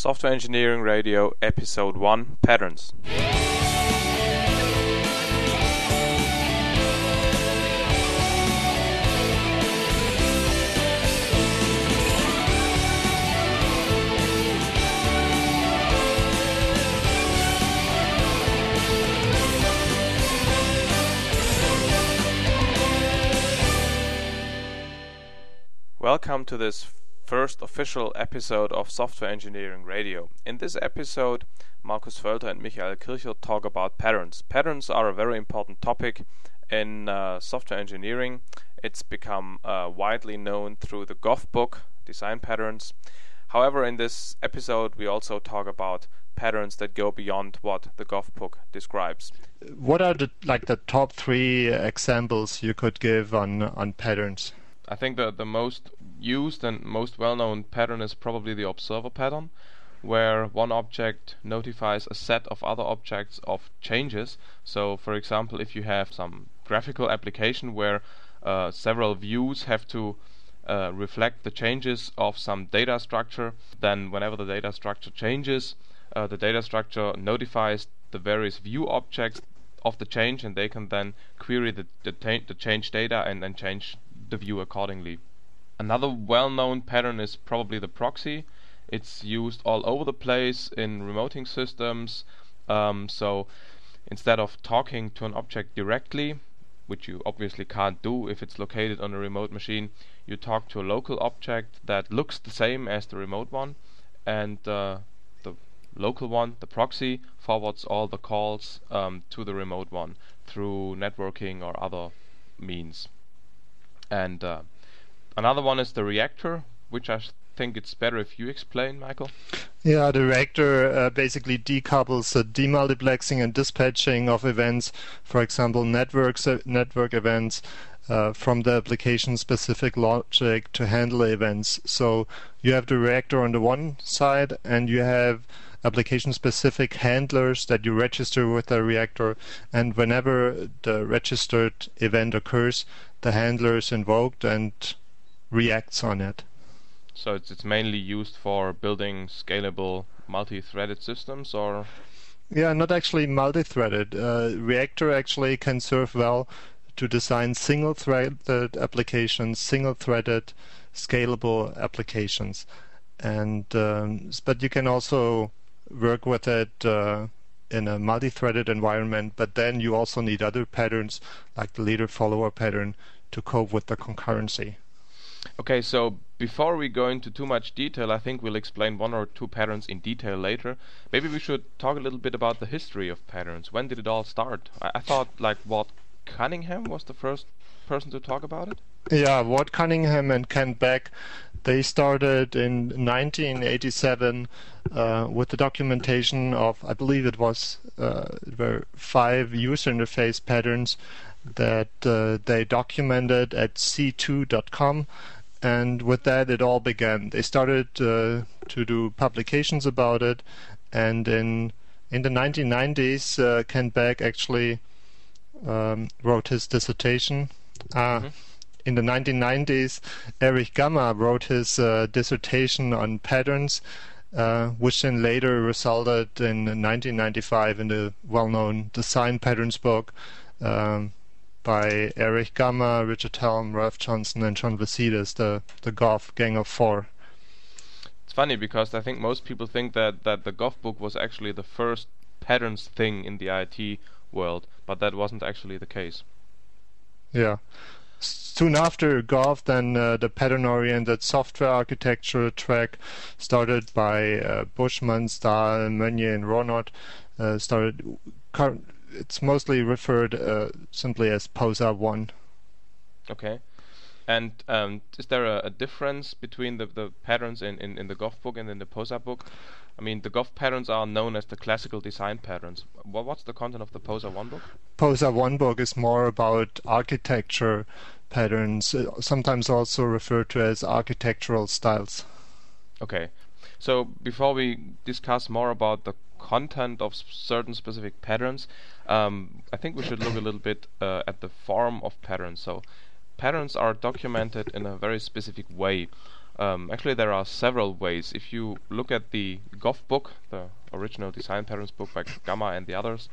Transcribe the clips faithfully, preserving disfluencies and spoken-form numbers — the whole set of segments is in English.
Software Engineering Radio, Episode one, Patterns. Welcome to this first official episode of Software Engineering Radio. In this episode, Markus Völter and Michael Kirchel talk about patterns. Patterns are a very important topic in uh, software engineering. It's become uh, widely known through the G O F book, Design Patterns. However, in this episode, we also talk about patterns that go beyond what the G O F book describes. What are the like the top three examples you could give on on patterns? I think the the most used and most well-known pattern is probably the observer pattern, where one object notifies a set of other objects of changes. So, for example, if you have some graphical application where uh, several views have to uh, reflect the changes of some data structure, then whenever the data structure changes, uh, the data structure notifies the various view objects of the change, and they can then query the the, ta- the change data and then change the view accordingly. Another well-known pattern is probably the proxy. It's used all over the place in remoting systems. Um, so instead of talking to an object directly, which you obviously can't do if it's located on a remote machine, you talk to a local object that looks the same as the remote one, and uh, the local one, the proxy, forwards all the calls um, to the remote one through networking or other means. And uh, another one is the reactor, which I think it's better if you explain, Michael. Yeah, the reactor uh, basically decouples the demultiplexing and dispatching of events, for example, networks, uh, network events, uh, from the application-specific logic to handle events. So you have the reactor on the one side, and you have application-specific handlers that you register with the reactor, and whenever the registered event occurs, the handler is invoked and reacts on it. So it's it's mainly used for building scalable multi-threaded systems, or? Yeah, not actually multi-threaded. Uh, Reactor actually can serve well to design single-threaded applications, single-threaded scalable applications, and um, but you can also work with it uh, in a multi-threaded environment, but then you also need other patterns like the leader-follower pattern to cope with the concurrency. Okay, so before we go into too much detail, I think we'll explain one or two patterns in detail later. Maybe we should talk a little bit about the history of patterns. When did it all start? I, I thought like Walt Cunningham was the first person to talk about it. Yeah, Walt Cunningham and Ken Beck, they started in nineteen eighty-seven uh, with the documentation of, I believe it was uh, there were five user interface patterns that uh, they documented at C two dot com, and with that it all began. They started uh, to do publications about it, and in in the nineteen nineties uh, Ken Beck actually um, wrote his dissertation. Uh, mm-hmm. In the nineteen nineties, Erich Gamma wrote his uh, dissertation on patterns, uh, which then later resulted in nineteen ninety-five in the well-known Design Patterns book um, by Erich Gamma, Richard Helm, Ralph Johnson, and John Vazidis, the, the G O F Gang of Four. It's funny because I think most people think that, that the G O F book was actually the first patterns thing in the I T world, but that wasn't actually the case. Yeah. Soon after G O F, then uh, the pattern-oriented software architecture track started by uh, Bushman, Stahl, Meunier, and Ronot uh, started. Car- it's mostly referred uh, simply as POSA one. Okay. And um, is there a, a difference between the, the patterns in, in, in the G O F book and in the POSA book? I mean, the G O F patterns are known as the classical design patterns. What, what's the content of the POSA one book? POSA one book is more about architecture patterns, uh, sometimes also referred to as architectural styles. Okay. So before we discuss more about the content of certain specific patterns, um, I think we should look a little bit uh, at the form of patterns. So patterns are documented in a very specific way. Um, actually, there are several ways. If you look at the G O F book, the original design patterns book by Gamma and the others,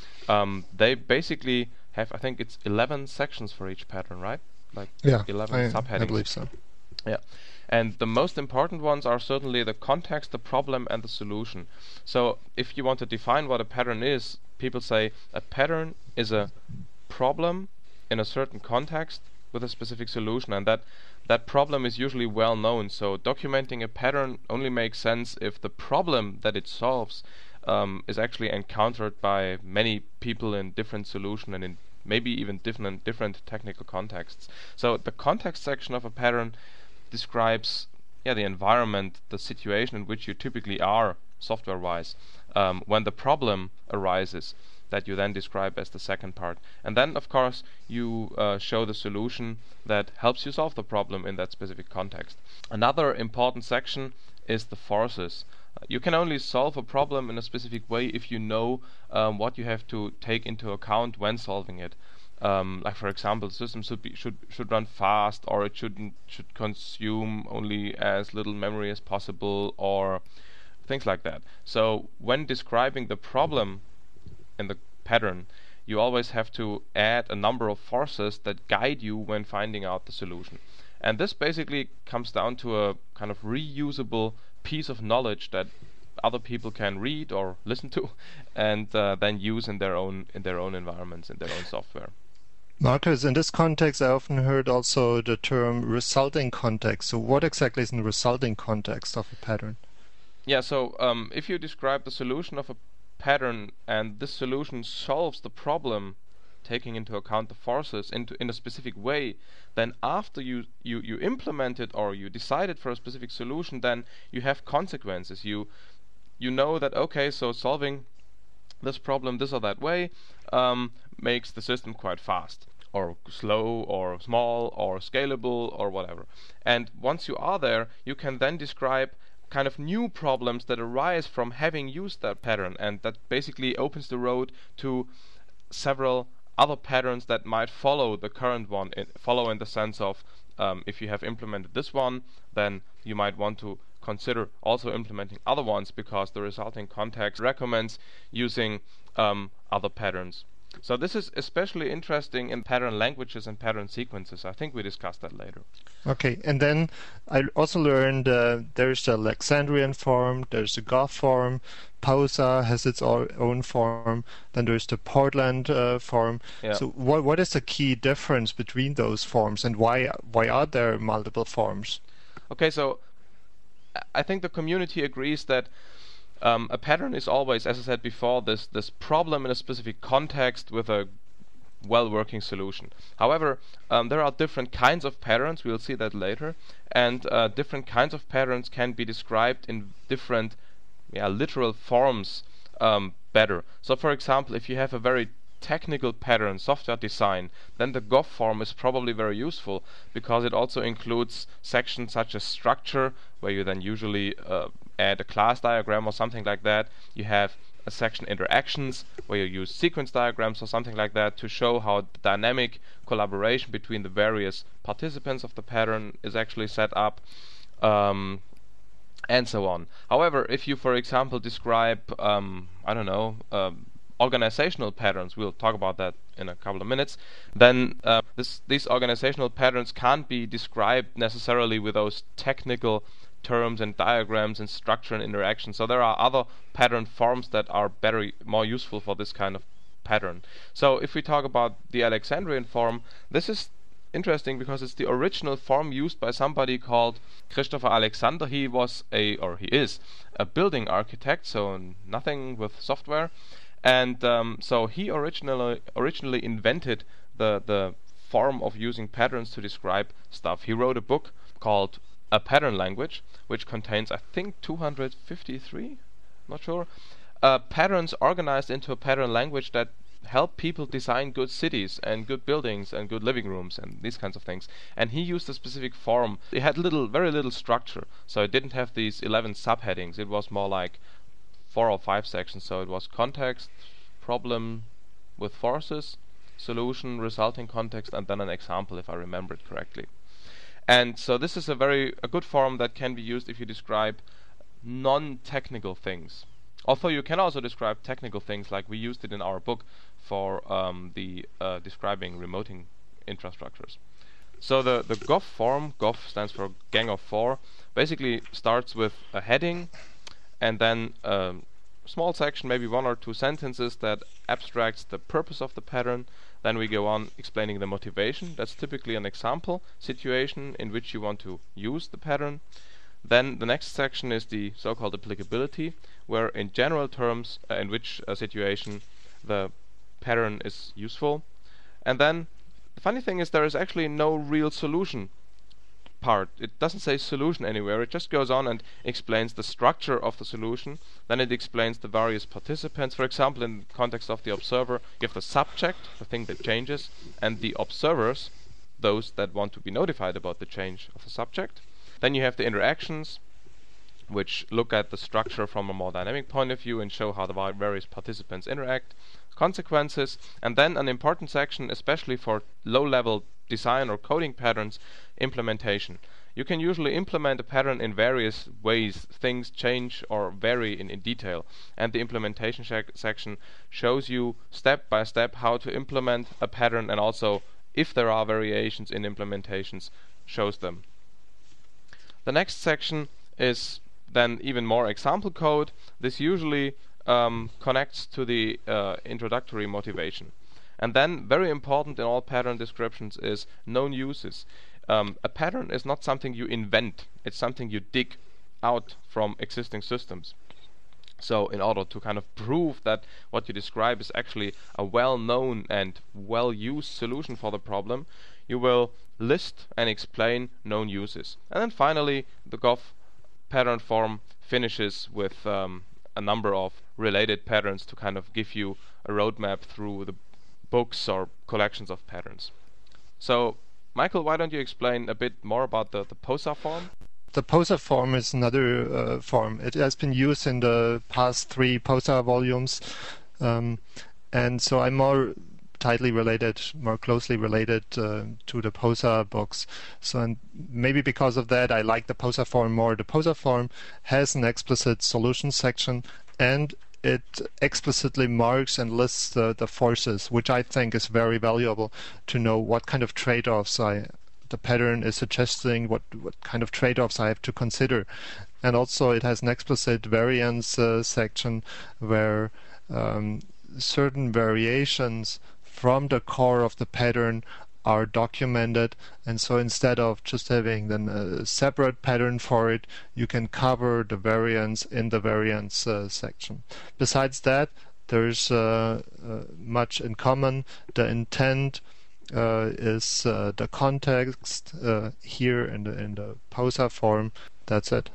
um, they basically have, I think it's eleven sections for each pattern, right? Like Yeah, eleven I, subheadings. I believe so. Yeah, and the most important ones are certainly the context, the problem, and the solution. So if you want to define what a pattern is, people say a pattern is a problem in a certain context with a specific solution, and that that problem is usually well known. So documenting a pattern only makes sense if the problem that it solves um, is actually encountered by many people in different solution and in maybe even different different technical contexts. So the context section of a pattern describes yeah the environment, the situation in which you typically are software-wise um, when the problem arises, that you then describe as the second part. And then of course you uh, show the solution that helps you solve the problem in that specific context. Another important section is the forces. Uh, you can only solve a problem in a specific way if you know um, what you have to take into account when solving it. Um, like for example, the system should be should should run fast, or it shouldn't should consume only as little memory as possible, or things like that. So when describing the problem in the pattern, you always have to add a number of forces that guide you when finding out the solution. And this basically comes down to a kind of reusable piece of knowledge that other people can read or listen to and uh, then use in their own in their own environments, in their own software. Marcus, in this context, I often heard also the term resulting context. So what exactly is the resulting context of a pattern? Yeah, so um, if you describe the solution of a pattern and this solution solves the problem taking into account the forces into in a specific way, then after you, you, you implement it or you decided for a specific solution, then you have consequences. You you know that, okay, so solving this problem this or that way um, makes the system quite fast or slow or small or scalable or whatever. And once you are there, you can then describe kind of new problems that arise from having used that pattern, and that basically opens the road to several other patterns that might follow the current one, in, follow in the sense of um, if you have implemented this one, then you might want to consider also implementing other ones, because the resulting context recommends using um, other patterns. So this is especially interesting in pattern languages and pattern sequences. I think we discussed that later. Okay, and then I also learned uh, there's the Alexandrian form, there's the G O F form, Pausa has its own form, then there's the Portland uh, form. Yeah. So what what is the key difference between those forms, and why why are there multiple forms? Okay, so I think the community agrees that Um, a pattern is always, as I said before, this this problem in a specific context with a well-working solution. However, um, there are different kinds of patterns, we'll see that later, and uh, different kinds of patterns can be described in different yeah, literal forms um, better. So for example, if you have a very technical pattern, software design, then the G O F form is probably very useful, because it also includes sections such as structure, where you then usually uh, add a class diagram or something like that. You have a section interactions, where you use sequence diagrams or something like that to show how the dynamic collaboration between the various participants of the pattern is actually set up, um, and so on. However, if you, for example, describe, um, I don't know, um, organizational patterns, we'll talk about that in a couple of minutes, then uh, this, these organizational patterns can't be described necessarily with those technical terms and diagrams and structure and interaction. So there are other pattern forms that are better, more useful for this kind of pattern. So if we talk about the Alexandrian form, this is interesting because it's the original form used by somebody called Christopher Alexander. He was a, or he is, a building architect, so nothing with software. And um, so he originally originally invented the the form of using patterns to describe stuff. He wrote a book called A Pattern Language, which contains, I think, two hundred fifty-three, not sure, uh, patterns organized into a pattern language that help people design good cities and good buildings and good living rooms and these kinds of things. And he used a specific form. It had little, very little structure, so it didn't have these eleven subheadings. It was more like four or five sections. So it was context, problem with forces, solution, resulting context, and then an example, if I remember it correctly. And so this is a very a good form that can be used if you describe non-technical things. Although you can also describe technical things, like we used it in our book for um, the uh, describing remoting infrastructures. So the the G O F form, G O F stands for Gang of Four, basically starts with a heading and then a small section, maybe one or two sentences that abstracts the purpose of the pattern. Then we go on explaining the motivation. That's typically an example situation in which you want to use the pattern. Then the next section is the so-called applicability, where in general terms uh, in which uh, situation the pattern is useful. And then the funny thing is there is actually no real solution part. It doesn't say solution anywhere. It just goes on and explains the structure of the solution. Then it explains the various participants. For example, in the context of the observer, you have the subject, the thing that changes, and the observers, those that want to be notified about the change of the subject. Then you have the interactions, which look at the structure from a more dynamic point of view and show how the various participants interact. Consequences, and then an important section, especially for low-level design or coding patterns, implementation. You can usually implement a pattern in various ways. Things change or vary in, in detail, and the implementation section shows you step by step how to implement a pattern, and also if there are variations in implementations, shows them. The next section is then even more example code. This usually um, connects to the uh, introductory motivation. And then, very important in all pattern descriptions, is known uses. Um, a pattern is not something you invent, it's something you dig out from existing systems. So in order to kind of prove that what you describe is actually a well-known and well-used solution for the problem, you will list and explain known uses. And then finally, the G O F pattern form finishes with um, a number of related patterns to kind of give you a roadmap through the books or collections of patterns. So, Michael, why don't you explain a bit more about the, the POSA form? The POSA form is another uh, form. It has been used in the past three POSA volumes, um, and so I'm more tightly related, more closely related uh, to the POSA books. So, and maybe because of that, I like the POSA form more. The POSA form has an explicit solution section, and it explicitly marks and lists the, the forces, which I think is very valuable to know what kind of trade-offs I the pattern is suggesting, what what kind of trade-offs I have to consider. And also it has an explicit variance uh, section where um, certain variations from the core of the pattern are documented, and so instead of just having then a separate pattern for it, you can cover the variance in the variance uh, section. Besides that, there's uh, uh, much in common. The intent uh, is uh, the context uh, here in the in the POSA form. That's it.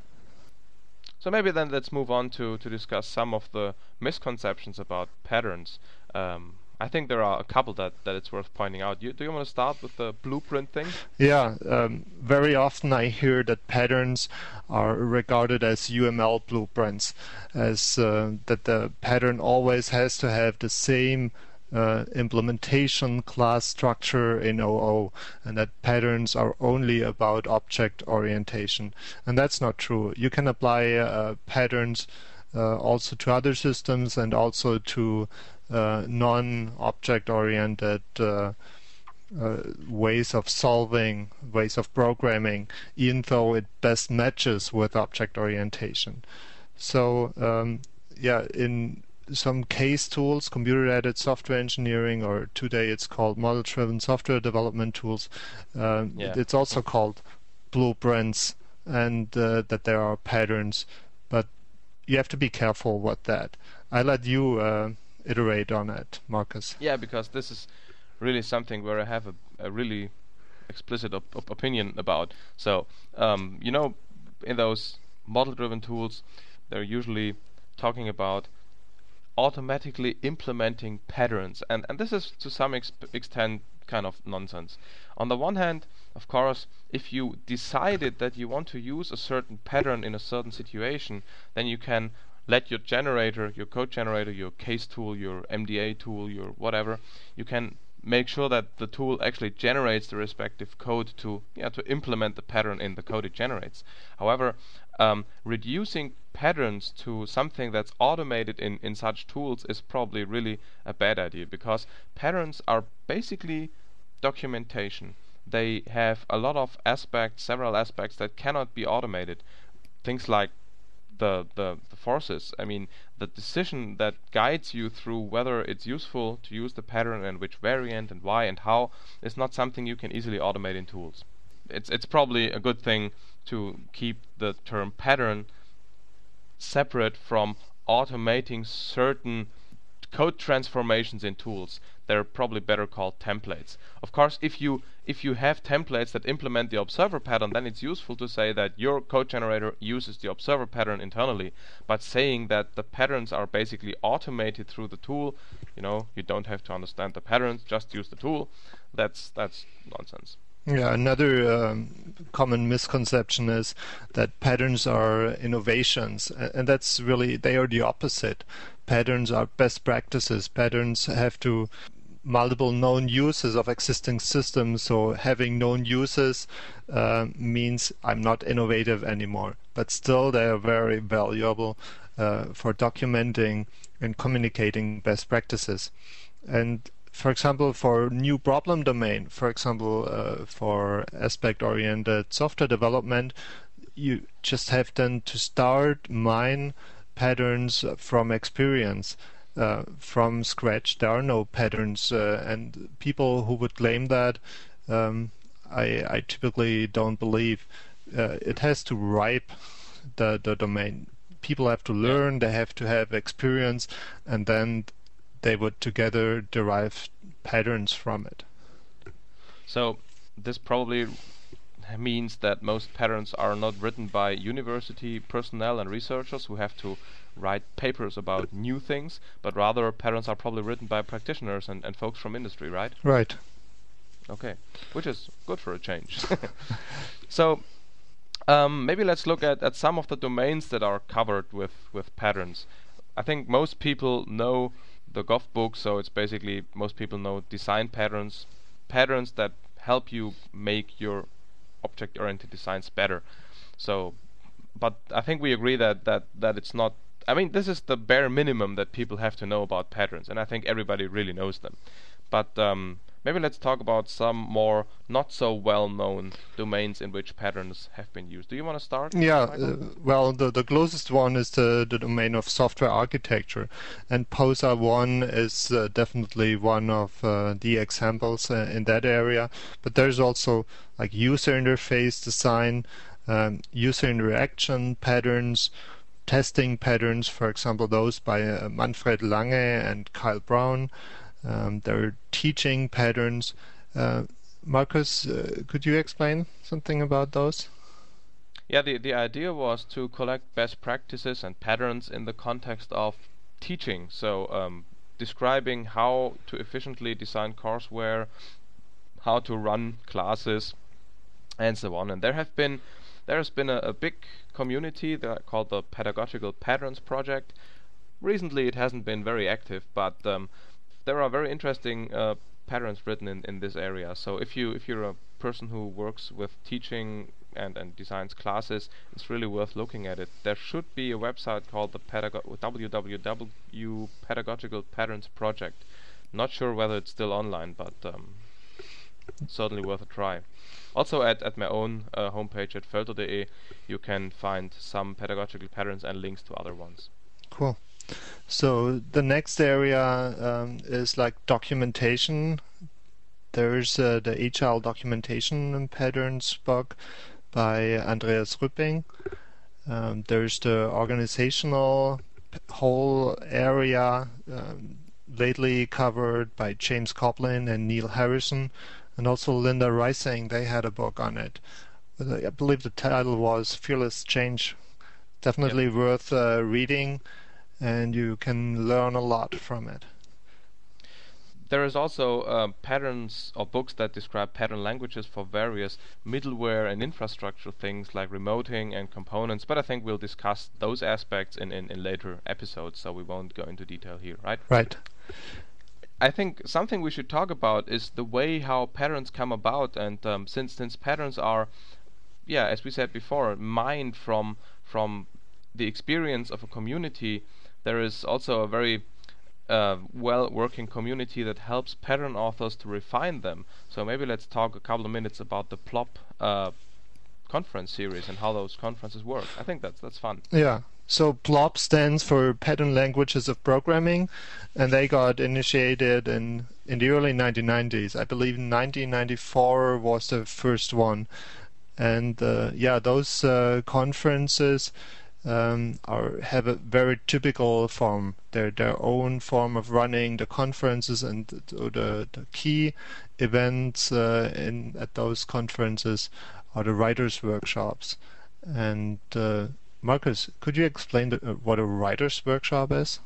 So maybe then let's move on to to discuss some of the misconceptions about patterns. Um, I think there are a couple that, that it's worth pointing out. You, do you want to start with the blueprint thing? Yeah, um, very often I hear that patterns are regarded as U M L blueprints, as uh, that the pattern always has to have the same uh, implementation class structure in O O, and that patterns are only about object orientation. And that's not true. You can apply uh, patterns uh, also to other systems and also to Uh, non-object oriented uh, uh, ways of solving, ways of programming, even though it best matches with object orientation. So um, yeah, in some case tools, computer-aided software engineering, or today it's called model-driven software development tools, uh, yeah. it's also called blueprints, and uh, that there are patterns, but you have to be careful with that. I let you uh, iterate on it, Marcus. Yeah, because this is really something where I have a, a really explicit op op opinion about. So, um, you know, in those model-driven tools, they're usually talking about automatically implementing patterns, and and this is to some ex extent kind of nonsense. On the one hand, of course, if you decided that you want to use a certain pattern in a certain situation, then you can let your generator, your code generator, your case tool, your M D A tool, your whatever, you can make sure that the tool actually generates the respective code to yeah to implement the pattern in the code it generates. However, um, reducing patterns to something that's automated in, in such tools is probably really a bad idea, because patterns are basically documentation. They have a lot of aspects, several aspects that cannot be automated. Things like the, the, the forces. I mean, the decision that guides you through whether it's useful to use the pattern and which variant and why and how is not something you can easily automate in tools. It's it's probably a good thing to keep the term pattern separate from automating certain code transformations in tools. They're probably better called templates. Of course, if you if you have templates that implement the observer pattern, then it's useful to say that your code generator uses the observer pattern internally. But saying that the patterns are basically automated through the tool, you know, you don't have to understand the patterns, just use the tool. That's that's nonsense. Yeah, another um, common misconception is that patterns are innovations, a- and that's really, they are the opposite. Patterns are best practices. Patterns have to multiple known uses of existing systems, so having known uses uh, means I'm not innovative anymore, but still they are very valuable uh, for documenting and communicating best practices. And for example, for new problem domain, for example, uh, for aspect-oriented software development, you just have then to start mine patterns from experience, uh, from scratch. There are no patterns, uh, and people who would claim that, um, I, I typically don't believe. Uh, it has to ripe the, the domain. People have to learn, they have to have experience, and then they would together derive patterns from it. So this probably means that most patterns are not written by university personnel and researchers who have to write papers about new things, but rather patterns are probably written by practitioners and, and folks from industry, right? Right. Okay, which is good for a change. So um, maybe let's look at, at some of the domains that are covered with, with patterns. I think most people know the G O F book, so it's basically, most people know design patterns, patterns that help you make your object-oriented designs better. So, but I think we agree that, that, that it's not, I mean, this is the bare minimum that people have to know about patterns, and I think everybody really knows them. But um, maybe let's talk about some more not so well-known domains in which patterns have been used. Do you want to start? Yeah, uh, well, the, the closest one is the, the domain of software architecture, and POSA one is uh, definitely one of uh, the examples uh, in that area. But there's also like user interface design, um, user interaction patterns, testing patterns, for example, those by uh, Manfred Lange and Kyle Brown. Um, there are teaching patterns. Uh, Markus, uh, could you explain something about those? Yeah, the, the idea was to collect best practices and patterns in the context of teaching. So um, describing how to efficiently design courseware, how to run classes, and so on. And there have been there has been a, a big community that called the Pedagogical Patterns Project. Recently, it hasn't been very active, but um, there are very interesting uh, patterns written in, in this area. So if you if you're a person who works with teaching and, and designs classes, it's really worth looking at it. There should be a website called the Pedago- w w w dot Pedagogical Patterns Project. Not sure whether it's still online, but um, certainly worth a try. Also at, at my own uh, homepage at völter dot de you can find some pedagogical patterns and links to other ones. Cool. So the next area um, is like documentation. There's uh, the Agile Documentation Patterns book by Andreas Rüpping. Um, there's the organizational whole area um, lately covered by James Coplin and Neil Harrison, and also Linda Rising. They had a book on it. I believe the title was Fearless Change. Definitely yep. worth uh, reading, and you can learn a lot from it. There is also uh, patterns or books that describe pattern languages for various middleware and infrastructure things like remoting and components, but I think we'll discuss those aspects in, in, in later episodes, so we won't go into detail here, right? Right. I think something we should talk about is the way how patterns come about, and um, since since patterns are, yeah, as we said before, mined from from the experience of a community, there is also a very uh, well working community that helps pattern authors to refine them. So maybe let's talk a couple of minutes about the Plop uh, conference series and how those conferences work. I think that's that's fun. Yeah. So Plop stands for Pattern Languages of Programming, and they got initiated in in the early nineteen nineties. I believe nineteen ninety-four was the first one. And uh, yeah, those uh, conferences um, are have a very typical form. They're their own form of running the conferences, and the the, the key events uh, in at those conferences are the writers' workshops. And uh, Marcus, could you explain the, uh, what a writer's workshop is?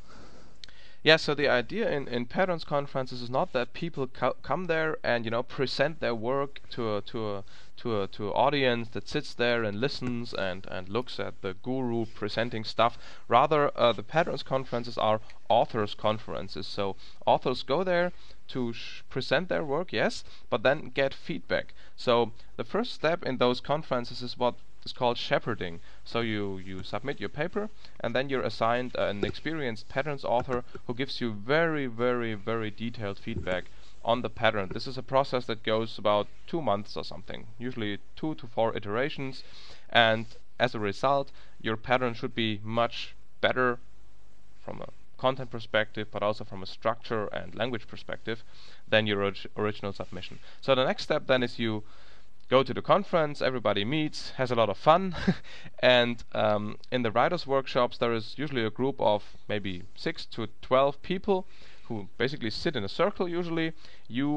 Yeah, so the idea in, in patterns conferences is not that people co come there and you know present their work to a to a to a to an audience that sits there and listens and and looks at the guru presenting stuff. Rather, uh, the patterns conferences are authors conferences. So authors go there to sh present their work, yes, but then get feedback. So the first step in those conferences is what is called shepherding. So you you submit your paper, and then you're assigned uh, an experienced patterns author who gives you very very very detailed feedback on the pattern. This is a process that goes about two months or something, usually two to four iterations, and as a result your pattern should be much better from a content perspective, but also from a structure and language perspective than your orig original submission. So the next step then is you go to the conference, everybody meets, has a lot of fun, and um, in the writers' workshops there is usually a group of maybe six to twelve people who basically sit in a circle usually. You,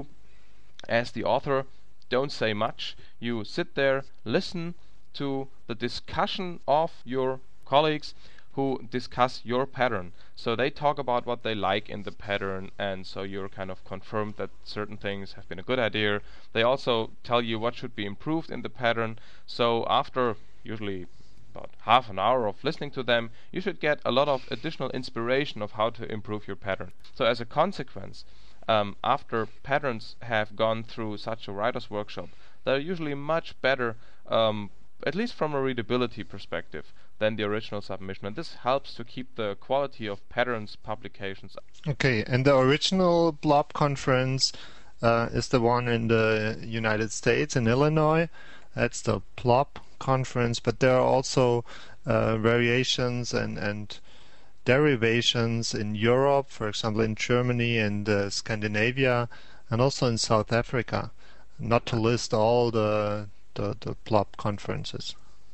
as the author, don't say much. You sit there, listen to the discussion of your colleagues who discuss your pattern. So they talk about what they like in the pattern, and so you're kind of confirmed that certain things have been a good idea. They also tell you what should be improved in the pattern. So after usually about half an hour of listening to them, you should get a lot of additional inspiration of how to improve your pattern. So as a consequence, um, after patterns have gone through such a writer's workshop, they're usually much better, um, at least from a readability perspective, than the original submission, and this helps to keep the quality of patterns publications up. Okay, and the original Plop conference uh, is the one in the United States, in Illinois. That's the Plop conference, but there are also uh, variations and, and derivations in Europe, for example in Germany and uh, Scandinavia, and also in South Africa, not to list all the, the, the Plop conferences.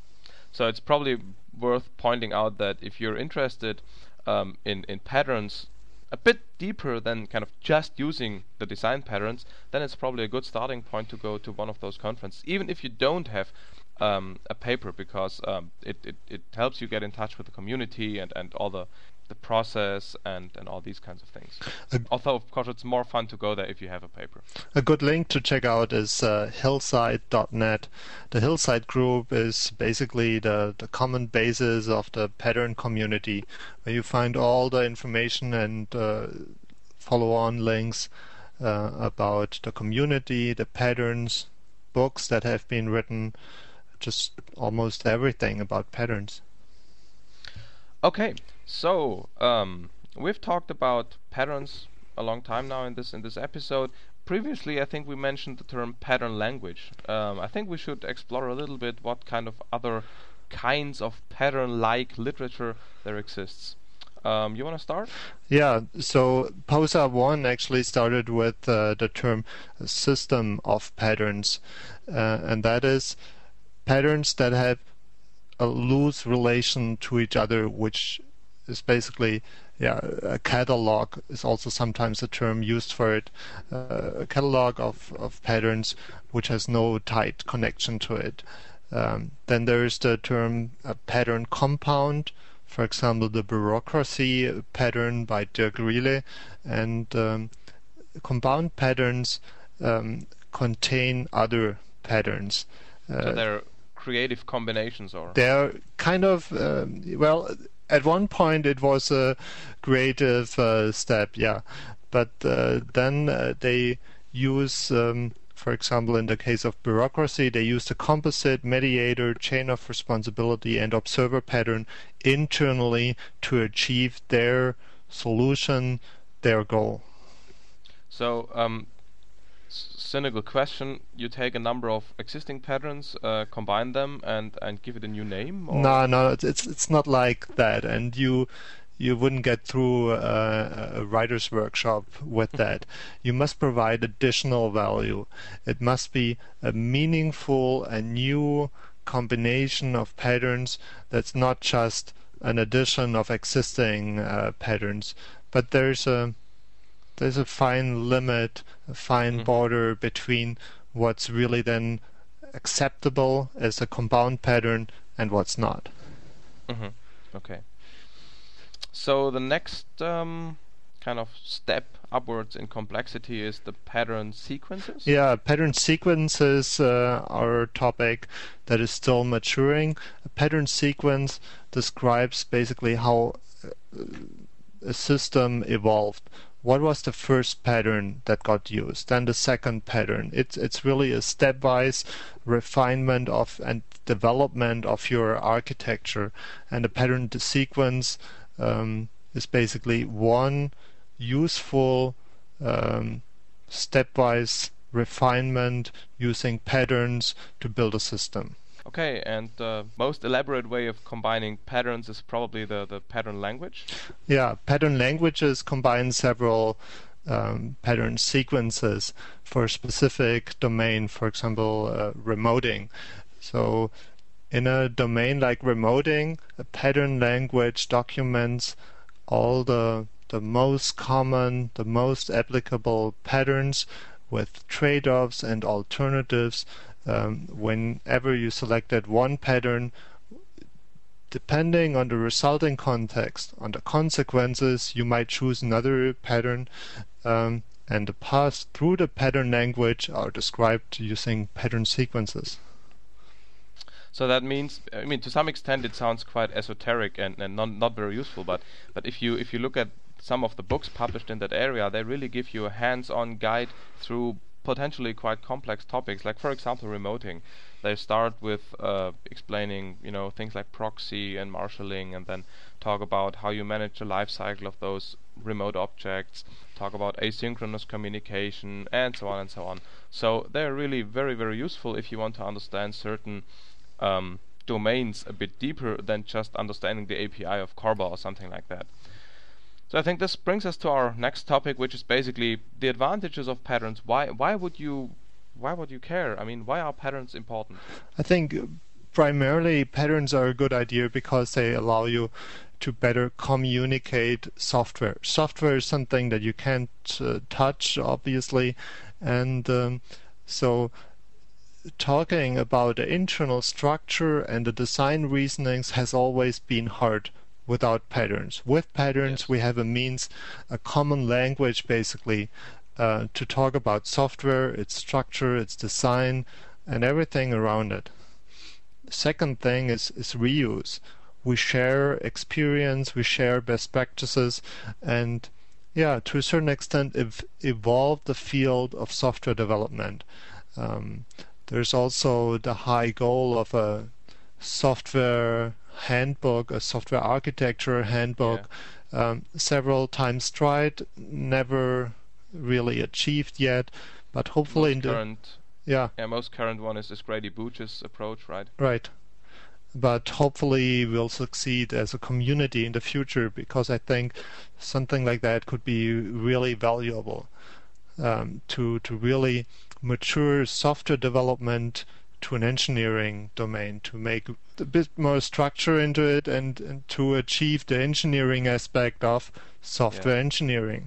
So it's probably worth pointing out that if you're interested um, in, in patterns a bit deeper than kind of just using the design patterns, then it's probably a good starting point to go to one of those conferences, even if you don't have um, a paper, because um, it, it, it helps you get in touch with the community and, and all the the process and, and all these kinds of things. Uh, Although, of course, it's more fun to go there if you have a paper. A good link to check out is uh, hillside dot net. The Hillside group is basically the, the common basis of the pattern community, where you find all the information and uh, follow-on links uh, about the community, the patterns, books that have been written, just almost everything about patterns. Okay, so um, we've talked about patterns a long time now in this in this episode. Previously, I think we mentioned the term pattern language. Um, I think we should explore a little bit what kind of other kinds of pattern-like literature there exists. Um, you want to start? Yeah, so POSA one actually started with uh, the term system of patterns, uh, and that is patterns that have a loose relation to each other, which is basically, yeah, a catalog is also sometimes a term used for it. Uh, a catalog of, of patterns which has no tight connection to it. Um, then there is the term a pattern compound, for example, the bureaucracy pattern by Dirk Riele, and um, compound patterns um, contain other patterns. Uh, so they're creative combinations, or they're kind of um, well, at one point it was a creative uh, step, yeah, but uh, then uh, they use, um, for example, in the case of bureaucracy, they use the composite, mediator, chain of responsibility, and observer pattern internally to achieve their solution, their goal. So, um, cynical question: you take a number of existing patterns, uh, combine them, and and give it a new name? Or? No, no, it's it's it's not like that, and you you wouldn't get through uh, a writer's workshop with that. You must provide additional value. It must be a meaningful and new combination of patterns that's not just an addition of existing uh, patterns, but there's a there's a fine limit, a fine mm-hmm. border between what's really then acceptable as a compound pattern and what's not. Mm-hmm. Okay. So the next um, kind of step upwards in complexity is the pattern sequences? Yeah, pattern sequences uh, are a topic that is still maturing. A pattern sequence describes basically how a system evolved. What was the first pattern that got used? Then the second pattern. It's it's really a stepwise refinement of and development of your architecture. And the pattern sequence um, is basically one useful um, stepwise refinement using patterns to build a system. Okay, and the most elaborate way of combining patterns is probably the, the pattern language? Yeah, pattern languages combine several um, pattern sequences for a specific domain, for example, uh, remoting. So in a domain like remoting, a pattern language documents all the, the most common, the most applicable patterns with trade-offs and alternatives. Um, whenever you selected one pattern, depending on the resulting context, on the consequences, you might choose another pattern, um, and the paths through the pattern language are described using pattern sequences. So that means, I mean, to some extent, it sounds quite esoteric and, and not not very useful. But but if you if you look at some of the books published in that area, they really give you a hands-on guide through potentially quite complex topics, like for example remoting. They start with uh, explaining, you know, things like proxy and marshalling, and then talk about how you manage the life cycle of those remote objects, talk about asynchronous communication, and so on and so on. So they're really very, very useful if you want to understand certain um, domains a bit deeper than just understanding the A P I of Corba or something like that. So I think this brings us to our next topic, which is basically the advantages of patterns. Why why would you why would you care? I mean, why are patterns important? I think primarily patterns are a good idea because they allow you to better communicate software. Software is something that you can't uh, touch, obviously, and um, so talking about the internal structure and the design reasonings has always been hard without patterns. With patterns, yes. we have a means, a common language, basically, uh, to talk about software, its structure, its design, and everything around it. The second thing is, is reuse. We share experience, we share best practices, and yeah, to a certain extent, ev- evolve the field of software development. Um, there's also the high goal of a software handbook, a software architecture handbook, yeah. um, several times tried, never really achieved yet, but hopefully most in current, the yeah yeah most current one is this Grady Booch's approach, right? Right, but hopefully we'll succeed as a community in the future, because I think something like that could be really valuable um, to to really mature software development to an engineering domain, to make a bit more structure into it, and, and to achieve the engineering aspect of software yeah. engineering.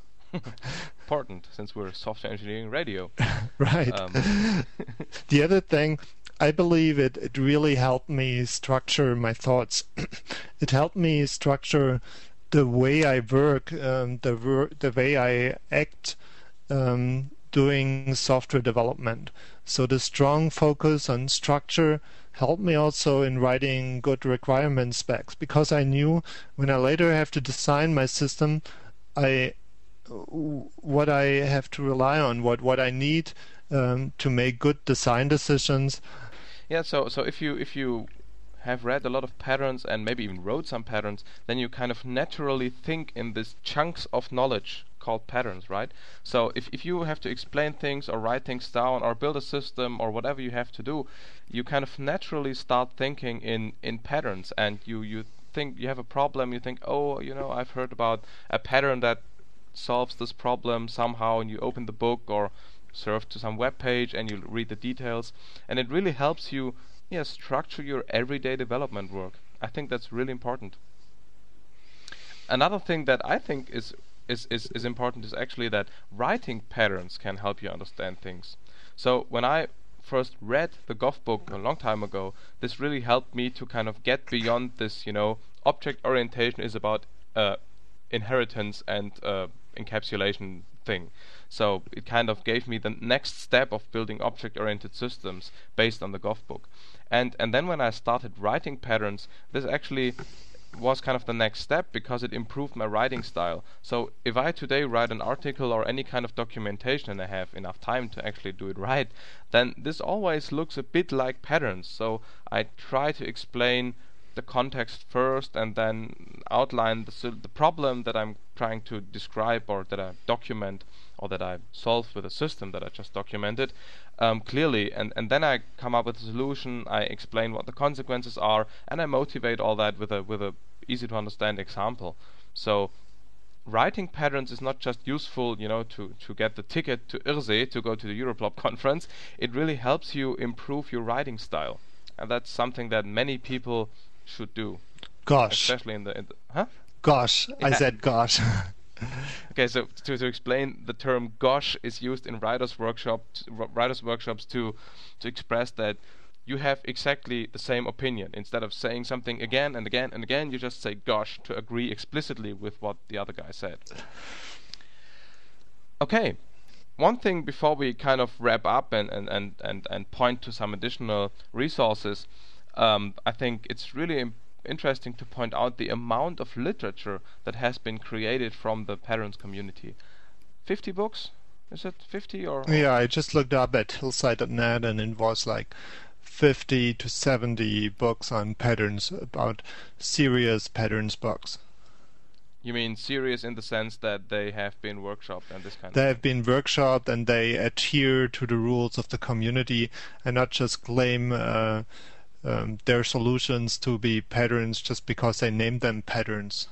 Important, since we're software engineering radio. Right. Um. The other thing, I believe it, it really helped me structure my thoughts. It helped me structure the way I work, um, the, ver- the way I act, um, doing software development. So the strong focus on structure helped me also in writing good requirement specs, because I knew when I later have to design my system, I what I have to rely on, what what I need um, to make good design decisions. Yeah, so so if you if you have read a lot of patterns and maybe even wrote some patterns, then you kind of naturally think in these chunks of knowledge called patterns, right? So if, if you have to explain things or write things down or build a system or whatever you have to do, you kind of naturally start thinking in, in patterns, and you, you think you have a problem, you think, oh, you know, I've heard about a pattern that solves this problem somehow, and you open the book or surf to some web page and you read the details, and it really helps you yeah, structure your everyday development work. I think that's really important. Another thing that I think is is, is, is important is actually that writing patterns can help you understand things. So when I first read the Goff book a long time ago, this really helped me to kind of get beyond this, you know, object orientation is about uh, inheritance and uh, encapsulation thing. So it kind of gave me the next step of building object-oriented systems based on the Goff book. And and then when I started writing patterns, this actually was kind of the next step because it improved my writing style. So if I today write an article or any kind of documentation and I have enough time to actually do it right, then this always looks a bit like patterns. So I try to explain the context first and then outline the, the problem that I'm trying to describe or that I document or that I solve with a system that I just documented um, clearly, and, and then I come up with a solution, I explain what the consequences are, and I motivate all that with a with a easy to understand example. So writing patterns is not just useful, you know, to, to get the ticket to IRSE to go to the Europlob conference. It really helps you improve your writing style, and that's something that many people should do. Gosh. Especially in the, in the huh? Gosh. Yeah. I said gosh. Okay, so to to explain, the term "gosh" is used in writers' workshops, writers' workshops to to express that you have exactly the same opinion. Instead of saying something again and again and again, you just say "gosh" to agree explicitly with what the other guy said. Okay, one thing before we kind of wrap up and and and and, and point to some additional resources, um, I think it's really important interesting to point out the amount of literature that has been created from the patterns community. fifty books? Is it fifty or, or? Yeah, I just looked up at hillside dot net and it was like fifty to seventy books on patterns, about serious patterns books. You mean serious in the sense that they have been workshopped and this kind they of have been workshopped and they adhere to the rules of the community and not just claim uh, Um, their solutions to be patterns just because they named them patterns.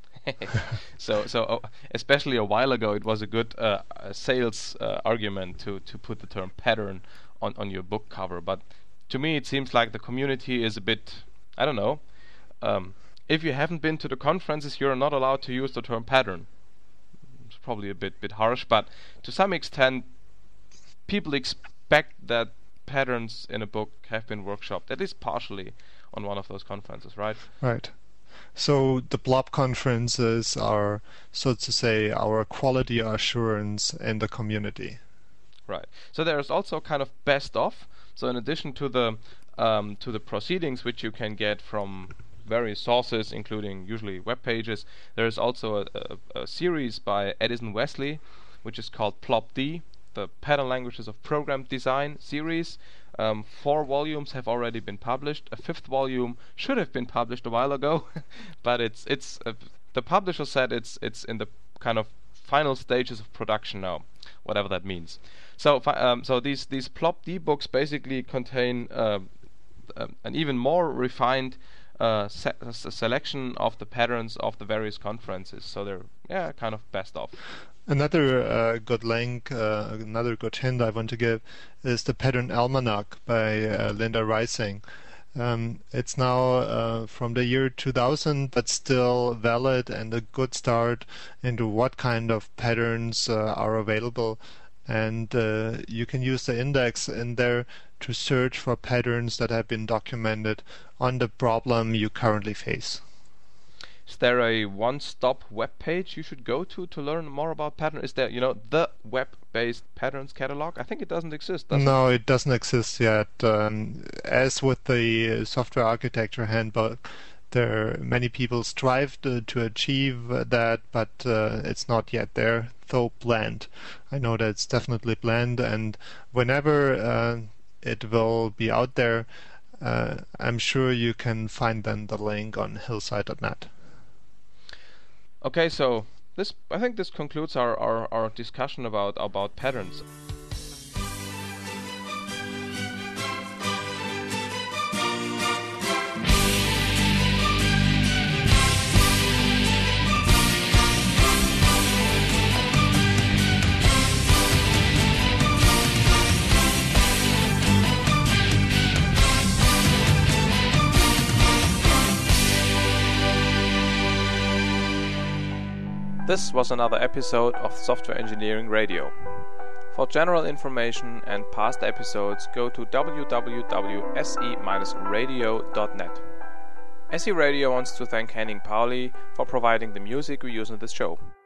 so, so oh, especially a while ago, it was a good uh, uh, sales uh, argument to, to put the term pattern on, on your book cover. But to me, it seems like the community is a bit, I don't know. Um, if you haven't been to the conferences, you're not allowed to use the term pattern. It's probably a bit bit harsh, but to some extent, people expect that patterns in a book have been workshopped, at least partially, on one of those conferences, right? Right. So the blob conferences are, so to say, our quality assurance in the community. Right. So there's also kind of best of. So in addition to the um, to the proceedings which you can get from various sources, including usually web pages, there is also a, a, a series by Edison Wesley, which is called PlopD, the Pattern Languages of Program Design series. Um, four volumes have already been published. A fifth volume should have been published a while ago, but it's it's uh, the publisher said it's it's in the kind of final stages of production now, whatever that means. So um, so these these PlopD books basically contain uh, uh, an even more refined uh, se selection of the patterns of the various conferences. So they're yeah kind of best of. Another uh, good link, uh, another good hint I want to give is the Pattern Almanac by uh, Linda Rising. Um, it's now uh, from the year two thousand, but still valid and a good start into what kind of patterns uh, are available. And uh, you can use the index in there to search for patterns that have been documented on the problem you currently face. Is there a one-stop web page you should go to to learn more about pattern? Is there, you know, the web-based patterns catalog? I think it doesn't exist, does no, it? it doesn't exist yet. Um, as with the software architecture handbook, there many people strive to, to achieve that, but uh, it's not yet there, though planned. I know that it's definitely planned, and whenever uh, it will be out there, uh, I'm sure you can find then the link on hillside dot net. Okay, so this I think this concludes our, our, our discussion about about patterns. This was another episode of Software Engineering Radio. For general information and past episodes, go to w w w dot s e dash radio dot net. S E Radio wants to thank Henning Pauli for providing the music we use in this show.